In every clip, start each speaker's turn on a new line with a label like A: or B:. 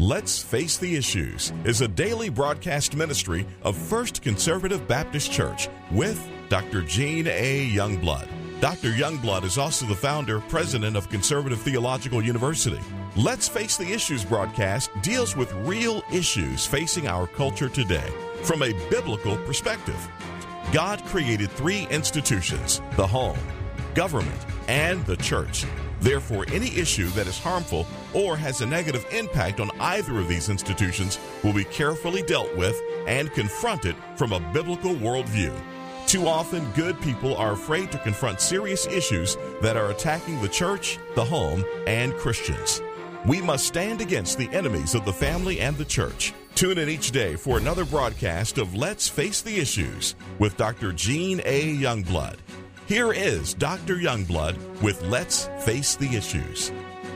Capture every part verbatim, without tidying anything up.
A: Let's Face the Issues is a daily broadcast ministry of First Conservative Baptist Church with Doctor Gene A. Youngblood. Doctor Youngblood is also the founder, president of Conservative Theological University. Let's Face the Issues broadcast deals with real issues facing our culture today from a biblical perspective. God created three institutions: the home, government, and the church. Therefore, any issue that is harmful or has a negative impact on either of these institutions will be carefully dealt with and confronted from a biblical worldview. Too often, good people are afraid to confront serious issues that are attacking the church, the home, and Christians. We must stand against the enemies of the family and the church. Tune in each day for another broadcast of Let's Face the Issues with Doctor Gene A. Youngblood. Here is Doctor Youngblood with Let's Face the Issues.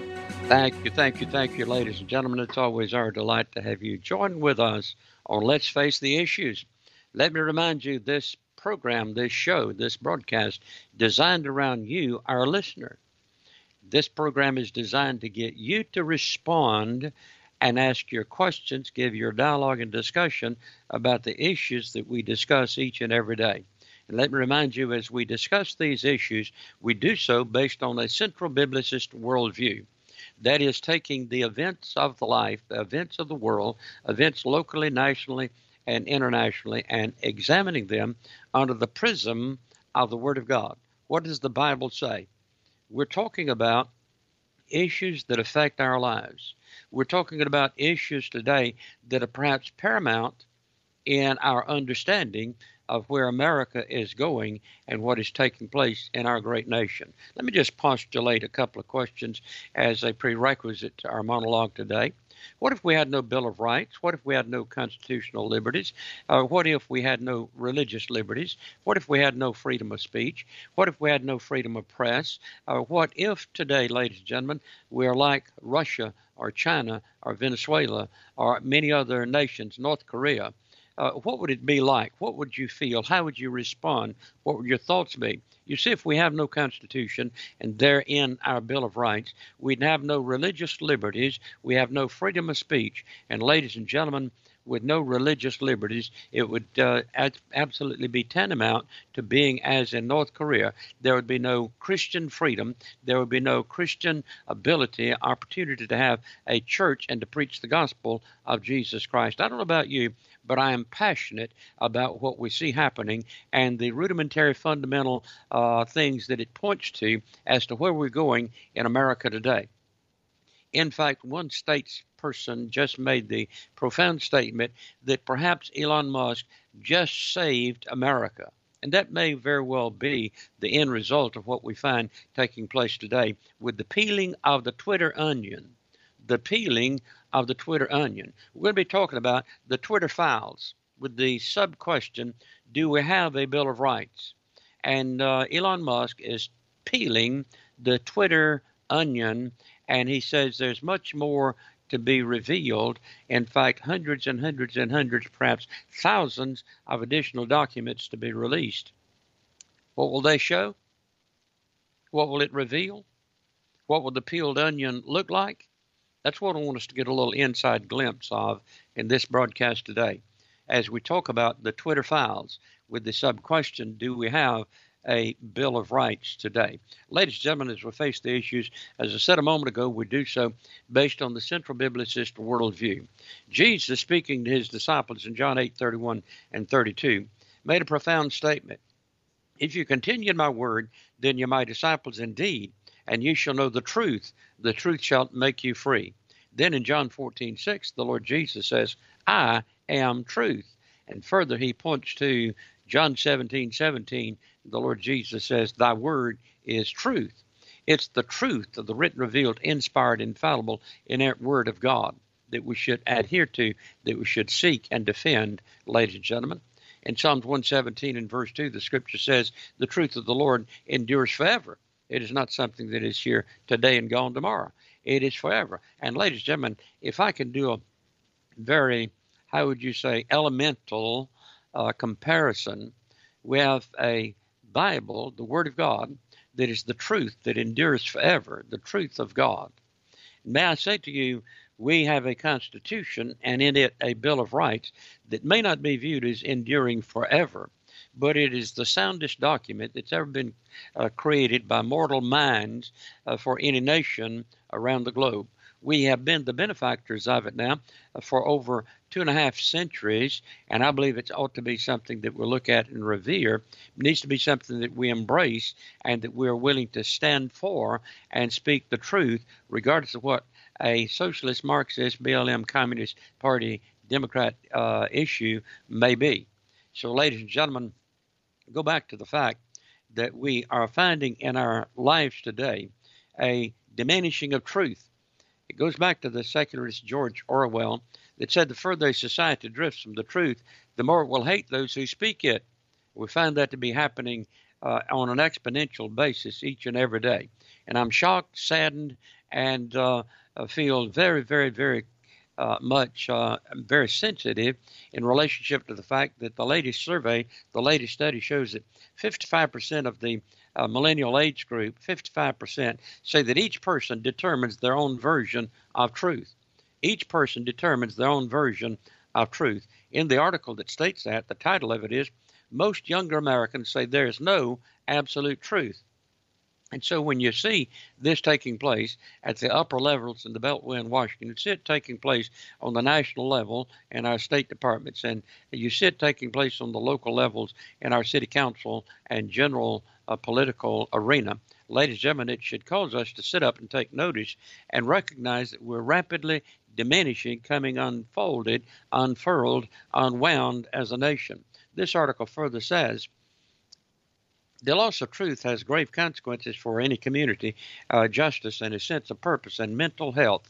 B: Thank you, thank you, thank you, ladies and gentlemen. It's always our delight to have you join with us on Let's Face the Issues. Let me remind you, this program, this show, this broadcast, designed around you, our listener. This program is designed to get you to respond and ask your questions, give your dialogue and discussion about the issues that we discuss each and every day. And let me remind you, as we discuss these issues, we do so based on a central biblicist worldview. That is, taking the events of the life, the events of the world, events locally, nationally, and internationally, and examining them under the prism of the Word of God. What does the Bible say? We're talking about issues that affect our lives. We're talking about issues today that are perhaps paramount in our understanding of where America is going and what is taking place in our great nation. Let me just postulate a couple of questions as a prerequisite to our monologue today. What if we had no Bill of Rights? What if we had no constitutional liberties? Uh, what if we had no religious liberties? What if we had no freedom of speech? What if we had no freedom of press? Uh, what if today, ladies and gentlemen, we are like Russia or China or Venezuela or many other nations, North Korea? Uh, what would it be like? What would you feel? How would you respond? What would your thoughts be? You see, if we have no Constitution and therein our Bill of Rights, we'd have no religious liberties, we have no freedom of speech, and ladies and gentlemen, with no religious liberties, it would uh, ad- absolutely be tantamount to being as in North Korea. There would be no Christian freedom. There would be no Christian ability, opportunity to have a church and to preach the gospel of Jesus Christ. I don't know about you, but I am passionate about what we see happening and the rudimentary fundamental uh, things that it points to as to where we're going in America today. In fact, one statesperson just made the profound statement that perhaps Elon Musk just saved America. And that may very well be the end result of what we find taking place today with the peeling of the Twitter onion. The peeling of the Twitter onion. We're going to be talking about the Twitter files with the sub-question, do we have a Bill of Rights? And uh, Elon Musk is peeling the Twitter onion, and he says there's much more to be revealed. In fact, hundreds and hundreds and hundreds, perhaps thousands of additional documents to be released. What will they show? What will it reveal? What will the peeled onion look like? That's what I want us to get a little inside glimpse of in this broadcast today, as we talk about the Twitter files with the sub-question, do we have a Bill of Rights today? Ladies and gentlemen, as we face the issues, as I said a moment ago, we do so based on the central biblicist worldview. Jesus, speaking to his disciples in John eight, thirty-one and thirty-two, made a profound statement. If you continue in my word, then you're my disciples indeed, and you shall know the truth. The truth shall make you free. Then in John fourteen, six, the Lord Jesus says, I am truth. And further, he points to John seventeen, seventeen, the Lord Jesus says, thy word is truth. It's the truth of the written, revealed, inspired, infallible, inerrant word of God that we should adhere to, that we should seek and defend, ladies and gentlemen. In Psalms one seventeen and verse two, the scripture says, the truth of the Lord endures forever. It is not something that is here today and gone tomorrow. It is forever. And ladies and gentlemen, if I can do a very, how would you say, elemental uh, comparison, we have a Bible, the Word of God, that is the truth that endures forever, the truth of God. May I say to you, We have a Constitution and in it a Bill of Rights that may not be viewed as enduring forever, but it is the soundest document that's ever been uh, created by mortal minds uh, for any nation around the globe. We have been the benefactors of it now uh, for over two and a half centuries, and I believe it ought to be something that we'll look at and revere. It needs to be something that we embrace and that we're willing to stand for and speak the truth, regardless of what a socialist, Marxist, B L M, Communist Party, Democrat uh, issue may be. So, ladies and gentlemen, go back to the fact that we are finding in our lives today a diminishing of truth. It goes back to the secularist George Orwell that said the further a society drifts from the truth, the more it will hate those who speak it. We find that to be happening uh, on an exponential basis each and every day. And I'm shocked, saddened, and uh, feel very, very, very uh, much uh, very sensitive in relationship to the fact that the latest survey, the latest study shows that fifty-five percent of the uh, millennial age group, fifty-five percent, say that each person determines their own version of truth. Each person determines their own version of truth. In the article that states that, the title of it is, Most Younger Americans Say There Is No Absolute Truth. And so when you see this taking place at the upper levels in the Beltway in Washington, you see it taking place on the national level in our state departments, and you see it taking place on the local levels in our city council and general uh, political arena. Ladies and gentlemen, it should cause us to sit up and take notice and recognize that we're rapidly diminishing, coming unfolded, unfurled, unwound as a nation. This article further says, the loss of truth has grave consequences for any community, uh, justice, and a sense of purpose and mental health.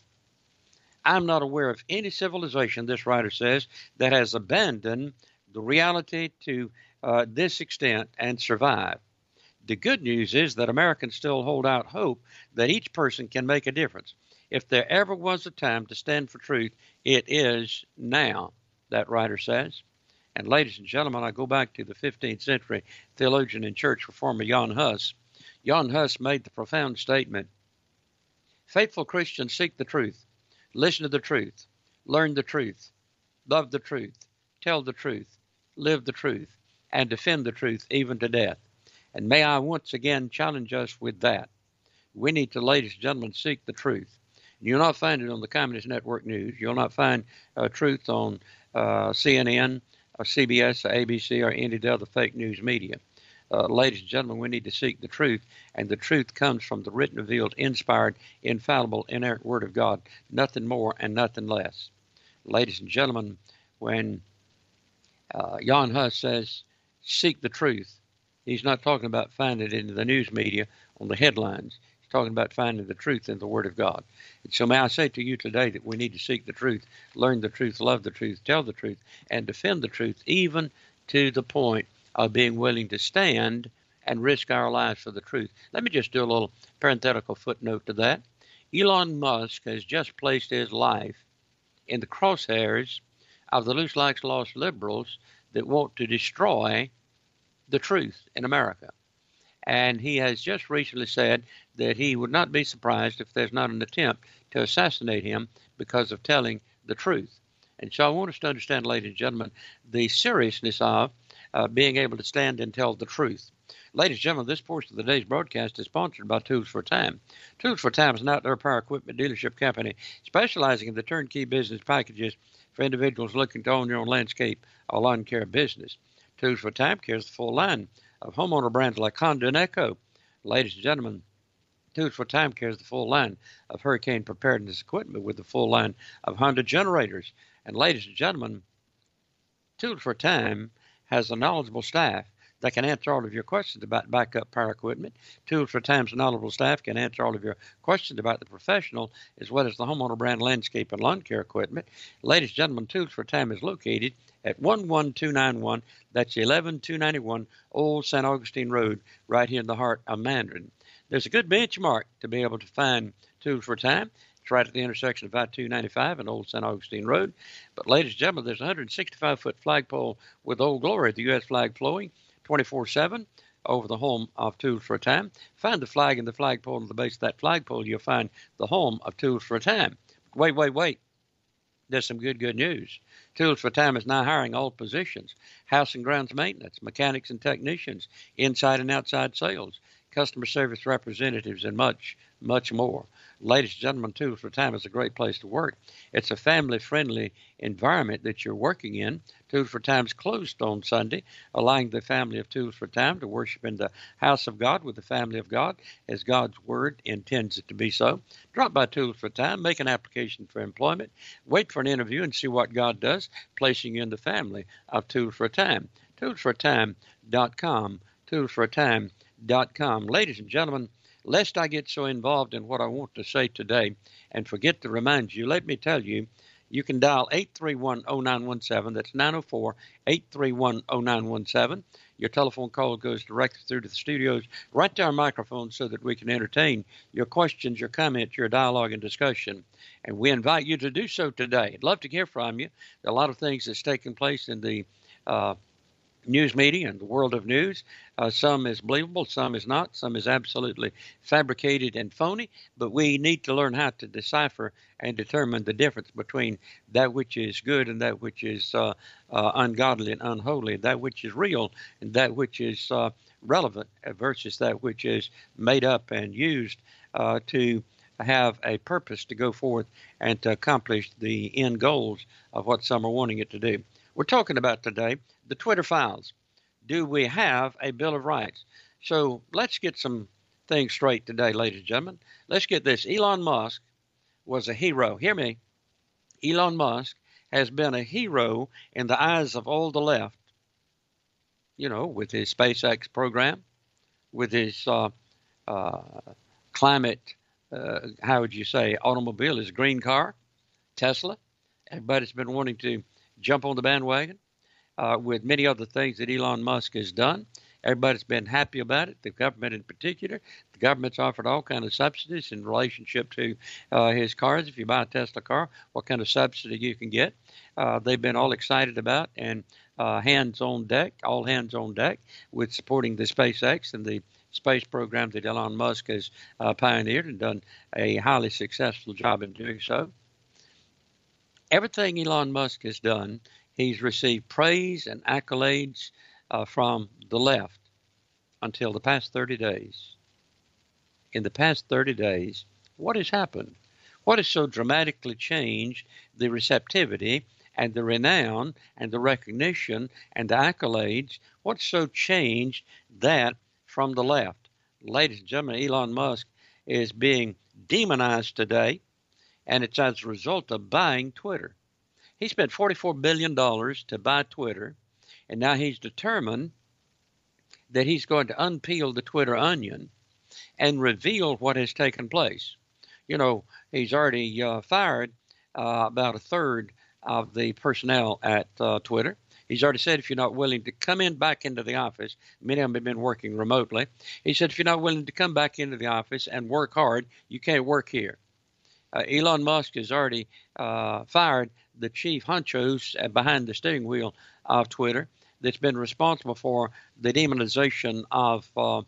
B: I'm not aware of any civilization, this writer says, that has abandoned the reality to uh, this extent and survived. The good news is that Americans still hold out hope that each person can make a difference. If there ever was a time to stand for truth, it is now, that writer says. And ladies and gentlemen, I go back to the fifteenth century theologian and church reformer Jan Hus. Jan Hus made the profound statement, faithful Christians seek the truth, listen to the truth, learn the truth, love the truth, tell the truth, live the truth, and defend the truth even to death. And may I once again challenge us with that. We need to, ladies and gentlemen, seek the truth. You'll not find it on the Communist Network News. You'll not find uh, truth on uh, C N N, or C B S, or A B C, or any of the other fake news media. Uh, ladies and gentlemen, we need to seek the truth, and the truth comes from the written, revealed, inspired, infallible, inerrant Word of God, nothing more and nothing less. Ladies and gentlemen, when uh, Jan Hus says, seek the truth, he's not talking about finding it in the news media on the headlines. He's talking about finding the truth in the Word of God. And so may I say to you today that we need to seek the truth, learn the truth, love the truth, tell the truth, and defend the truth, even to the point of being willing to stand and risk our lives for the truth. Let me just do a little parenthetical footnote to that. Elon Musk has just placed his life in the crosshairs of the loose likes lost liberals that want to destroy the truth in America. And he has just recently said that he would not be surprised if there's not an attempt to assassinate him because of telling the truth. And so I want us to understand, ladies and gentlemen, the seriousness of uh, being able to stand and tell the truth. Ladies and gentlemen, this portion of the day's broadcast is sponsored by Tools for Time. Tools for Time is an outdoor power equipment dealership company specializing in the turnkey business packages for individuals looking to own their own landscape or lawn care business. Tools for Time carries the full line of homeowner brands like Honda and Echo. Ladies and gentlemen, Tools for Time carries the full line of hurricane preparedness equipment with the full line of Honda generators. And ladies and gentlemen, Tools for Time has a knowledgeable staff that can answer all of your questions about backup power equipment. Tools for Time's knowledgeable staff can answer all of your questions about the professional as well as the homeowner brand landscape and lawn care equipment. Ladies and gentlemen, Tools for Time is located at one one two nine one, that's eleven two ninety-one Old Saint Augustine Road, right here in the heart of Mandarin. There's a good benchmark to be able to find Tools for Time. It's right at the intersection of I two ninety-five and Old Saint Augustine Road. But ladies and gentlemen, there's a one hundred sixty-five foot flagpole with Old Glory, the U S flag flowing twenty-four seven over the home of Tools for Time. Find the flag and the flagpole on the base of that flagpole. You'll find the home of Tools for Time. Wait, wait, wait. There's some good, good news. Tools for Time is now hiring all positions: house and grounds maintenance, mechanics and technicians, inside and outside sales, customer service representatives, and much, much more. Ladies and gentlemen, Tools for Time is a great place to work. It's a family-friendly environment that you're working in. Tools for Time is closed on Sunday, allowing the family of Tools for Time to worship in the house of God with the family of God as God's Word intends it to be so. Drop by Tools for Time, make an application for employment, wait for an interview, and see what God does, placing you in the family of Tools for Time. tools for time dot com, tools for time dot com. Ladies and gentlemen, lest I get so involved in what I want to say today and forget to remind you, let me tell you, you can dial eight three one, oh nine one seven. That's nine oh four, eight three one, oh nine one seven. Your telephone call goes directly through to the studios, right to our microphone, so that we can entertain your questions, your comments, your dialogue and discussion. And we invite you to do so today. I'd love to hear from you. There are a lot of things that's taking place in the uh, news media and the world of news. Uh, some is believable, some is not, some is absolutely fabricated and phony, but we need to learn how to decipher and determine the difference between that which is good and that which is uh, uh, ungodly and unholy, that which is real and that which is uh, relevant versus that which is made up and used uh, to have a purpose to go forth and to accomplish the end goals of what some are wanting it to do. We're talking about today the Twitter files. Do we have a Bill of Rights? So let's get some things straight today, ladies and gentlemen. Let's get this. Elon Musk was a hero. Hear me. Elon Musk has been a hero in the eyes of all the left, you know, with his SpaceX program, with his uh, uh, climate, uh, how would you say, automobile, his green car, Tesla. Everybody's been wanting to jump on the bandwagon uh, with many other things that Elon Musk has done. Everybody's been happy about it, the government in particular. The government's offered all kinds of subsidies in relationship to uh, his cars. If you buy a Tesla car, what kind of subsidy you can get. Uh, they've been all excited about and uh, hands on deck, all hands on deck with supporting the SpaceX and the space program that Elon Musk has uh, pioneered and done a highly successful job in doing so. Everything Elon Musk has done, he's received praise and accolades uh, from the left until the past thirty days. In the past thirty days, what has happened? What has so dramatically changed the receptivity and the renown and the recognition and the accolades? What's so changed that from the left? Ladies and gentlemen, Elon Musk is being demonized today, and it's as a result of buying Twitter. He spent forty-four billion dollars to buy Twitter, and now he's determined that he's going to unpeel the Twitter onion and reveal what has taken place. You know, he's already uh, fired uh, about a third of the personnel at uh, Twitter. He's already said if you're not willing to come in back into the office, many of them have been working remotely. He said if you're not willing to come back into the office and work hard, you can't work here. Uh, Elon Musk has already uh, fired the chief honchos behind the steering wheel of Twitter that's been responsible for the demonization of uh,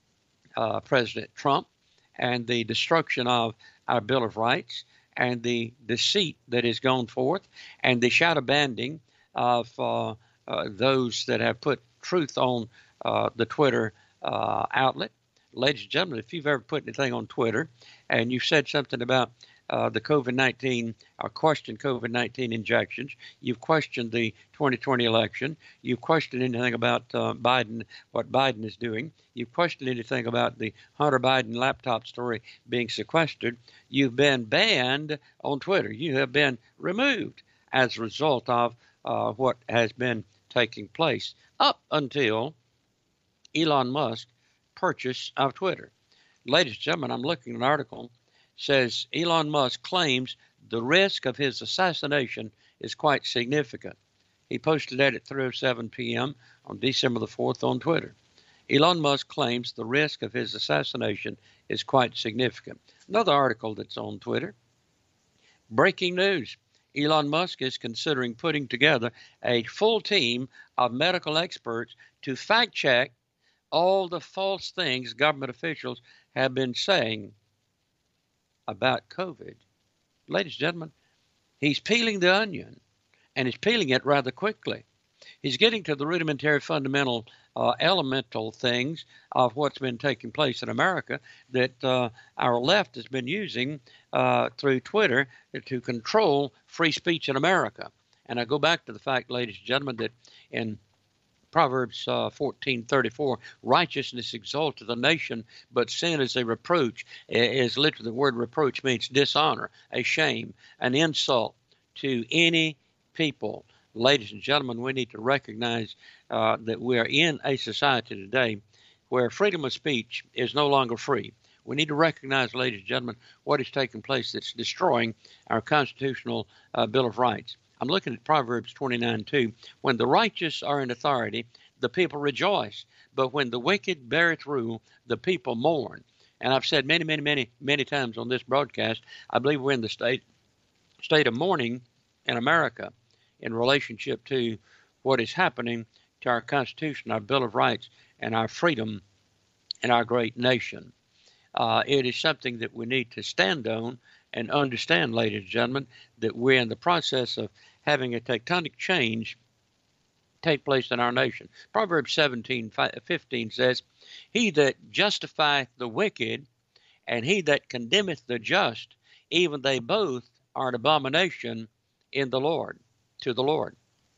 B: uh, President Trump and the destruction of our Bill of Rights and the deceit that has gone forth and the shadow banding of uh, uh, those that have put truth on uh, the Twitter uh, outlet. Ladies and gentlemen, if you've ever put anything on Twitter and you've said something about uh, the COVID nineteen or questioned COVID nineteen injections, you've questioned the twenty twenty election, you've questioned anything about uh, Biden, what Biden is doing, you've questioned anything about the Hunter Biden laptop story being sequestered, you've been banned on Twitter. You have been removed as a result of uh, what has been taking place up until Elon Musk purchase of Twitter. Ladies and gentlemen, I'm looking at an article says Elon Musk claims the risk of his assassination is quite significant. He posted that at three oh seven p.m. on December the fourth on Twitter. Elon Musk claims the risk of his assassination is quite significant. Another article that's on Twitter. Breaking news. Elon Musk is considering putting together a full team of medical experts to fact check all the false things government officials have been saying about COVID. ladies and gentlemen, he's peeling the onion, and he's peeling it rather quickly. He's getting to the rudimentary, fundamental, uh, elemental things of what's been taking place in America that uh, our left has been using uh, through Twitter to control free speech in America. And I go back to the fact, ladies and gentlemen, that in Proverbs uh, fourteen thirty-four, righteousness exalteth a nation, but sin is a reproach. Is literally the word reproach means dishonor, a shame, an insult to any people. Ladies and gentlemen, we need to recognize uh, that we are in a society today where freedom of speech is no longer free. We need to recognize, ladies and gentlemen, what is taking place that's destroying our constitutional uh, Bill of Rights. I'm looking at Proverbs twenty-nine two. When the righteous are in authority, the people rejoice. But when the wicked beareth rule, the people mourn. And I've said many, many, many, many times on this broadcast, I believe we're in the state, state of mourning in America in relationship to what is happening to our Constitution, our Bill of Rights, and our freedom in our great nation. Uh, it is something that we need to stand on and understand, ladies and gentlemen, that we're in the process of having a tectonic change take place in our nation. Proverbs seventeen fifteen says, He that justifieth the wicked, and he that condemneth the just, even they both are an abomination in the Lord, to the Lord.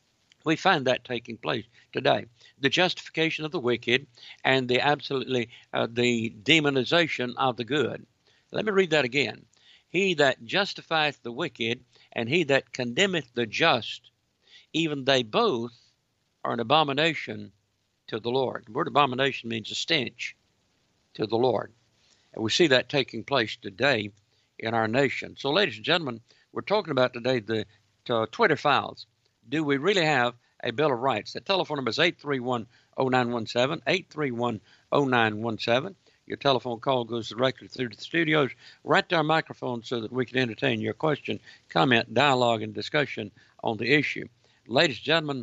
B: We find that taking place today. The justification of the wicked and the absolutely uh, the demonization of the good. Let me read that again. He that justifieth the wicked, and he that condemneth the just, even they both are an abomination to the Lord. The word abomination means a stench to the Lord. And we see that taking place today in our nation. So, ladies and gentlemen, we're talking about today the uh, Twitter files. Do we really have a Bill of Rights? The telephone number is eight three one, oh nine one seven, eight three one, oh nine one seven. Your telephone call goes directly through to the studios, right to our microphone so that we can entertain your question, comment, dialogue, and discussion on the issue. Ladies and gentlemen,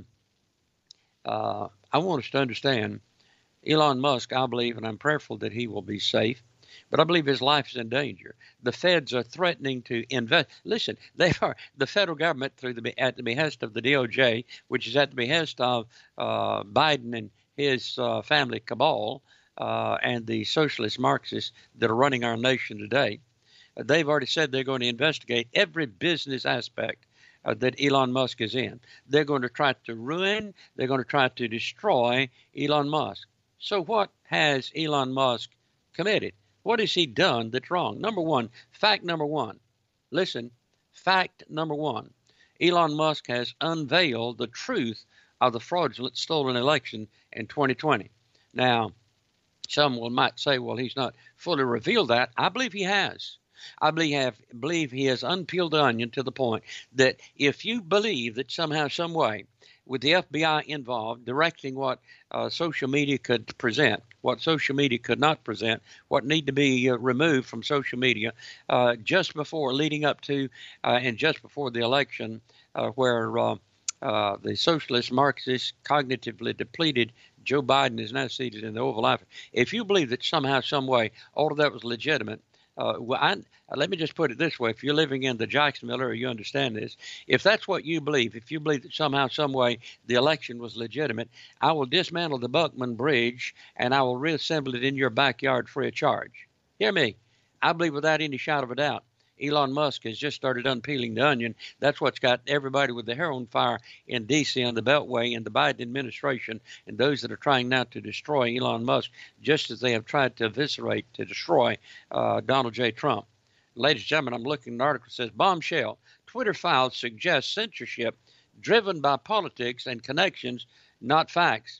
B: uh, I want us to understand Elon Musk, I believe, and I'm prayerful that he will be safe, but I believe his life is in danger. The feds are threatening to invest. Listen, they are the federal government through the at the behest of the D O J, which is at the behest of uh, Biden and his uh, family cabal, uh, and the socialist Marxists that are running our nation today. Uh, they've already said they're going to investigate every business aspect uh, that Elon Musk is in. They're going to try to ruin, they're going to try to destroy Elon Musk. So what has Elon Musk committed? What has he done that's wrong? Number one, fact number one. Listen, fact number one. Elon Musk has unveiled the truth of the fraudulent stolen election in twenty twenty. Now, some will might say, well, he's not fully revealed that. I believe he has. I believe, have, believe he has unpeeled the onion to the point that if you believe that somehow, some way, with the F B I involved, directing what uh, social media could present, what social media could not present, what need to be uh, removed from social media, uh, just before, leading up to, uh, and just before the election, uh, where uh, uh, the socialist, Marxist, cognitively depleted Joe Biden is now seated in the Oval Office. If you believe that somehow, some way, all of that was legitimate, Uh, well, I, let me just put it this way. If you're living in the Jacksonville area, you understand this. If that's what you believe, if you believe that somehow, some way, the election was legitimate, I will dismantle the Buckman Bridge and I will reassemble it in your backyard free of charge. Hear me. I believe without any shadow of a doubt, Elon Musk has just started unpeeling the onion. That's what's got everybody with the hair on fire in D C and the Beltway and the Biden administration and those that are trying now to destroy Elon Musk, just as they have tried to eviscerate, to destroy uh, Donald J. Trump. Ladies and gentlemen, I'm looking at an article that says, bombshell, Twitter files suggest censorship driven by politics and connections, not facts.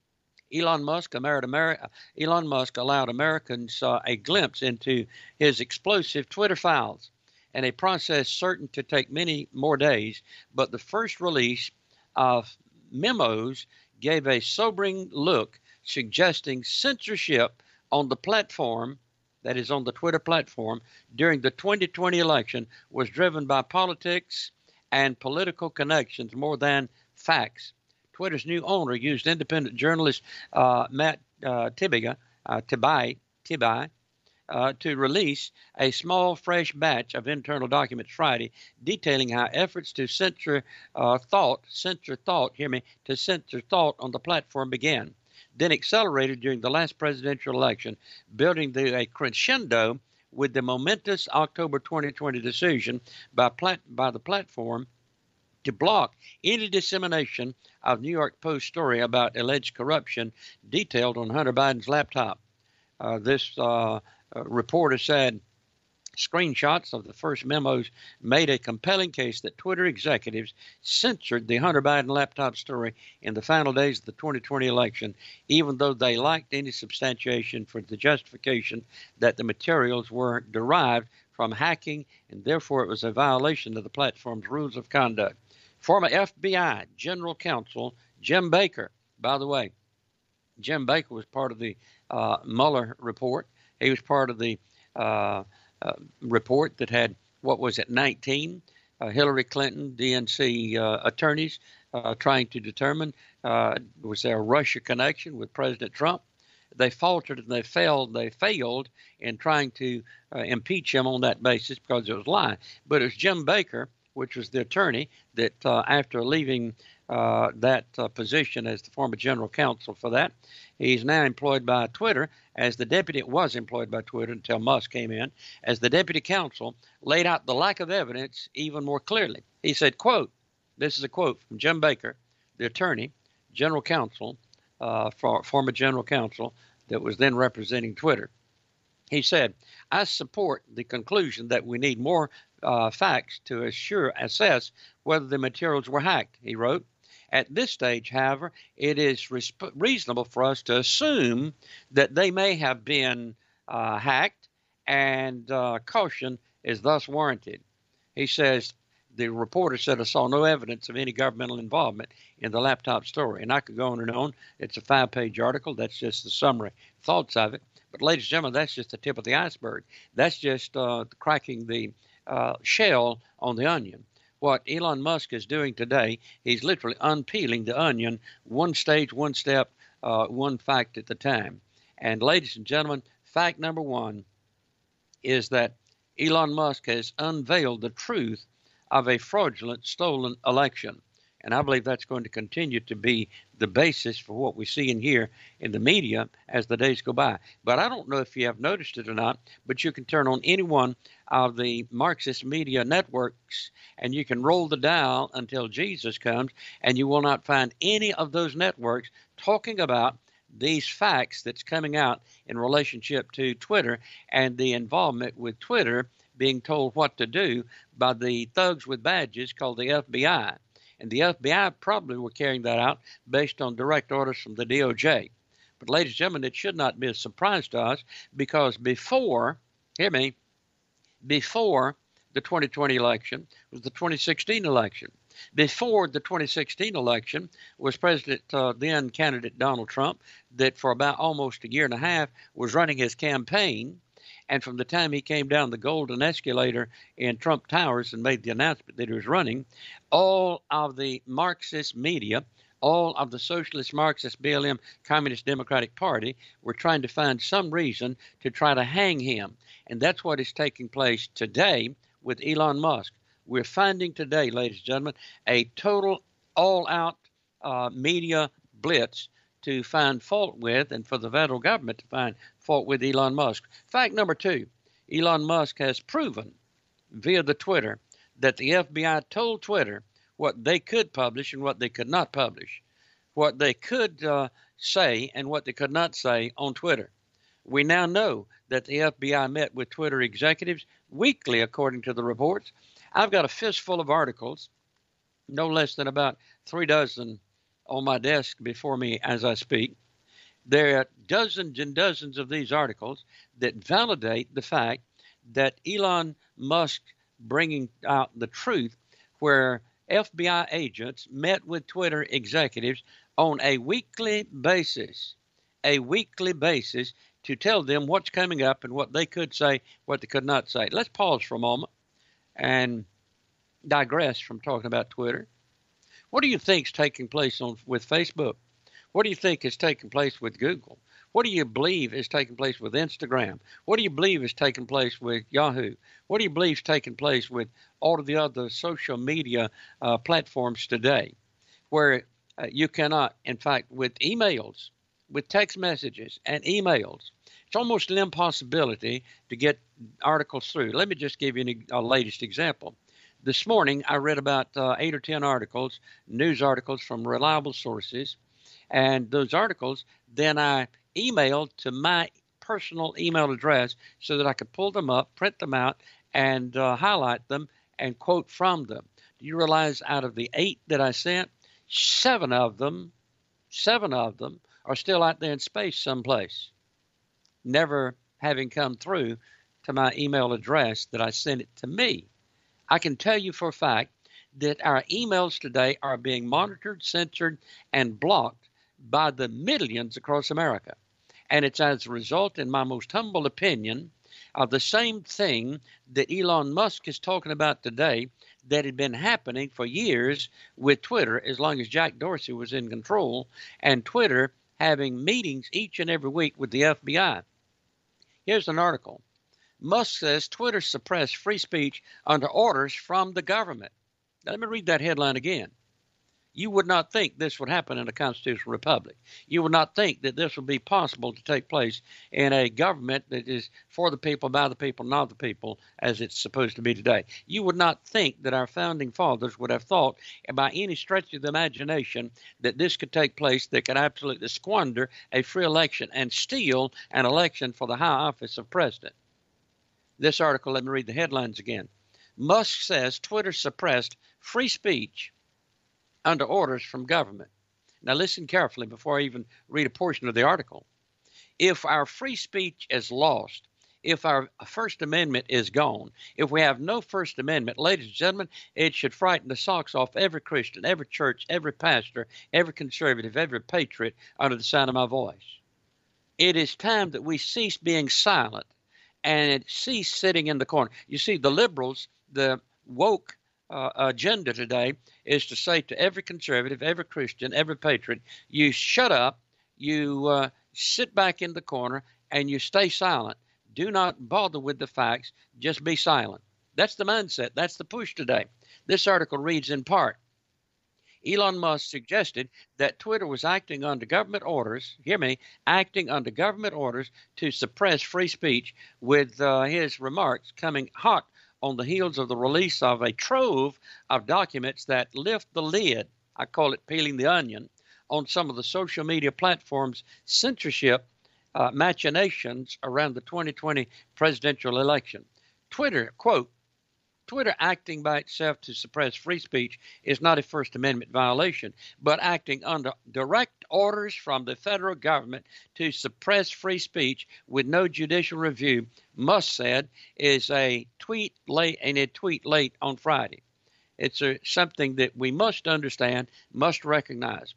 B: Elon Musk, America, Elon Musk allowed Americans uh, a glimpse into his explosive Twitter files, and a process certain to take many more days. But the first release of memos gave a sobering look, suggesting censorship on the platform, that is on the Twitter platform, during the twenty twenty election was driven by politics and political connections more than facts. Twitter's new owner used independent journalist uh, Matt uh, Taibbi, uh, Taibbi, Taibbi uh, to release a small, fresh batch of internal documents Friday, detailing how efforts to censor uh, thought, censor thought, hear me, to censor thought on the platform began, then accelerated during the last presidential election, building to a crescendo with the momentous October twenty twenty decision by, plat- by the platform to block any dissemination of New York Post story about alleged corruption detailed on Hunter Biden's laptop. Uh, this uh, uh, reporter said screenshots of the first memos made a compelling case that Twitter executives censored the Hunter Biden laptop story in the final days of the twenty twenty election, even though they lacked any substantiation for the justification that the materials were derived from hacking, and therefore it was a violation of the platform's rules of conduct. Former F B I General Counsel Jim Baker, by the way, Jim Baker was part of the uh, Mueller report. He was part of the uh, uh, report that had, what was it, nineteen uh, Hillary Clinton D N C uh, attorneys uh, trying to determine uh, was there a Russia connection with President Trump. They faltered and they failed. They failed in trying to uh, impeach him on that basis because it was a lie. But it was Jim Baker, which was the attorney that uh, after leaving uh, that uh, position as the former general counsel for that, he's now employed by Twitter as the deputy, was employed by Twitter until Musk came in, as the deputy counsel, laid out the lack of evidence even more clearly. He said, quote, this is a quote from Jim Baker, the attorney, general counsel, uh, for, former general counsel that was then representing Twitter. He said, I support the conclusion that we need more uh, facts to assure, assess whether the materials were hacked, he wrote. At this stage, however, it is resp- reasonable for us to assume that they may have been uh, hacked, and uh, caution is thus warranted. He says, the reporter said, I saw no evidence of any governmental involvement in the laptop story. And I could go on and on. It's a five-page article. That's just the summary thoughts of it. But ladies and gentlemen, that's just the tip of the iceberg. That's just uh, cracking the uh, shell on the onion. What Elon Musk is doing today, he's literally unpeeling the onion one stage, one step, uh, one fact at a time. And ladies and gentlemen, fact number one is that Elon Musk has unveiled the truth of a fraudulent, stolen election. And I believe that's going to continue to be the basis for what we see and hear in the media as the days go by. But I don't know if you have noticed it or not, but you can turn on any one of the Marxist media networks and you can roll the dial until Jesus comes, and you will not find any of those networks talking about these facts that's coming out in relationship to Twitter and the involvement with Twitter being told what to do by the thugs with badges called the F B I. And the F B I probably were carrying that out based on direct orders from the D O J. But ladies and gentlemen, it should not be a surprise to us, because before, hear me, before the twenty twenty election was the twenty sixteen election. Before the twenty sixteen election was President, uh, then candidate Donald Trump, that for about almost a year and a half was running his campaign. And from the time he came down the golden escalator in Trump Towers and made the announcement that he was running, all of the Marxist media, all of the Socialist, Marxist, B L M, Communist Democratic Party were trying to find some reason to try to hang him. And that's what is taking place today with Elon Musk. We're finding today, ladies and gentlemen, a total all-out uh, media blitz to find fault with, and for the federal government to find fault with Elon Musk. Fact number two, Elon Musk has proven via the Twitter that the F B I told Twitter what they could publish and what they could not publish, what they could uh, say and what they could not say on Twitter. We now know that the F B I met with Twitter executives weekly, according to the reports. I've got a fistful of articles, no less than about three dozen on my desk before me as I speak. There are dozens and dozens of these articles that validate the fact that Elon Musk bringing out the truth, where F B I agents met with Twitter executives on a weekly basis, a weekly basis to tell them what's coming up and what they could say, what they could not say. Let's pause for a moment and digress from talking about Twitter. What do you think is taking place on with Facebook? What do you think is taking place with Google? What What do you believe is taking place with Instagram? What do you believe is taking place with Yahoo? What do you believe is taking place with all of the other social media uh, platforms today, where uh, you cannot, in fact, with emails, with text messages and emails, it's almost an impossibility to get articles through. Let me just give you an, a latest example. This morning, I read about uh, eight or ten articles, news articles from reliable sources, and those articles, then I emailed to my personal email address so that I could pull them up, print them out, and uh, highlight them and quote from them. Do you realize out of the eight that I sent, seven of them, seven of them are still out there in space someplace, never having come through to my email address that I sent it to me? I can tell you for a fact that our emails today are being monitored, censored, and blocked by the millions across America. And it's as a result, in my most humble opinion, of the same thing that Elon Musk is talking about today that had been happening for years with Twitter, as long as Jack Dorsey was in control, and Twitter having meetings each and every week with the F B I. Here's an article. Musk says Twitter suppressed free speech under orders from the government. Now, let me read that headline again. You would not think this would happen in a constitutional republic. You would not think that this would be possible to take place in a government that is for the people, by the people, not the people, as it's supposed to be today. You would not think that our founding fathers would have thought, by any stretch of the imagination, that this could take place, that could absolutely squander a free election and steal an election for the high office of president. This article, let me read the headlines again. Musk says Twitter suppressed free speech under orders from government. Now listen carefully before I even read a portion of the article. If our free speech is lost, if our First Amendment is gone, if we have no First Amendment, ladies and gentlemen, it should frighten the socks off every Christian, every church, every pastor, every conservative, every patriot under the sound of my voice. It is time that we cease being silent and cease sitting in the corner. You see, the liberals, the woke uh, agenda today is to say to every conservative, every Christian, every patriot, you shut up, you uh, sit back in the corner, and you stay silent. Do not bother with the facts. Just be silent. That's the mindset. That's the push today. This article reads in part, Elon Musk suggested that Twitter was acting under government orders, hear me, acting under government orders to suppress free speech, with uh, his remarks coming hot on the heels of the release of a trove of documents that lift the lid, I call it peeling the onion, on some of the social media platforms' censorship uh, machinations around the twenty twenty presidential election. Twitter, quote, Twitter acting by itself to suppress free speech is not a First Amendment violation, but acting under direct orders from the federal government to suppress free speech with no judicial review, Musk said, is a tweet late and a tweet late on Friday. It's a, something that we must understand, must recognize.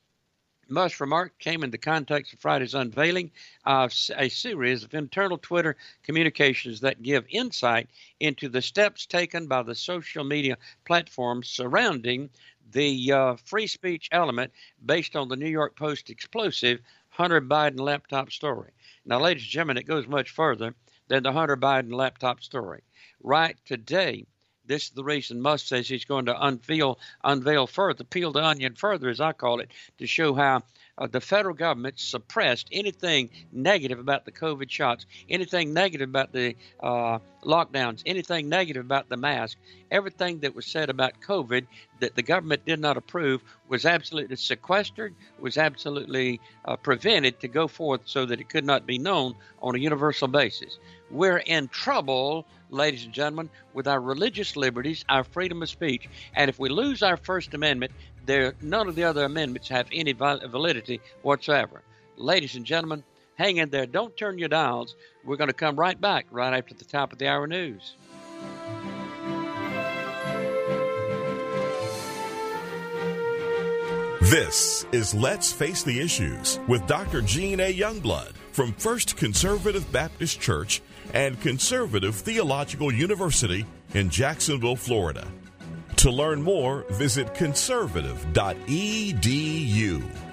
B: Musk's remark came in the context of Friday's unveiling of a series of internal Twitter communications that give insight into the steps taken by the social media platforms surrounding the uh, free speech element based on the New York Post explosive Hunter Biden laptop story. Now, ladies and gentlemen, it goes much further than the Hunter Biden laptop story. Right today, this is the reason Musk says he's going to unveil, unveil further, peel the onion further, as I call it, to show how uh, the federal government suppressed anything negative about the COVID shots, anything negative about the uh, lockdowns, anything negative about the mask. Everything that was said about COVID that the government did not approve was absolutely sequestered, was absolutely uh, prevented to go forth so that it could not be known on a universal basis. We're in trouble, ladies and gentlemen, with our religious liberties, our freedom of speech. And if we lose our First Amendment, there none of the other amendments have any validity whatsoever. Ladies and gentlemen, hang in there. Don't turn your dials. We're going to come right back right after the top of the hour news.
A: This is Let's Face the Issues with Doctor Gene A. Youngblood from First Conservative Baptist Church and Conservative Theological University in Jacksonville, Florida. To learn more, visit conservative dot e d u.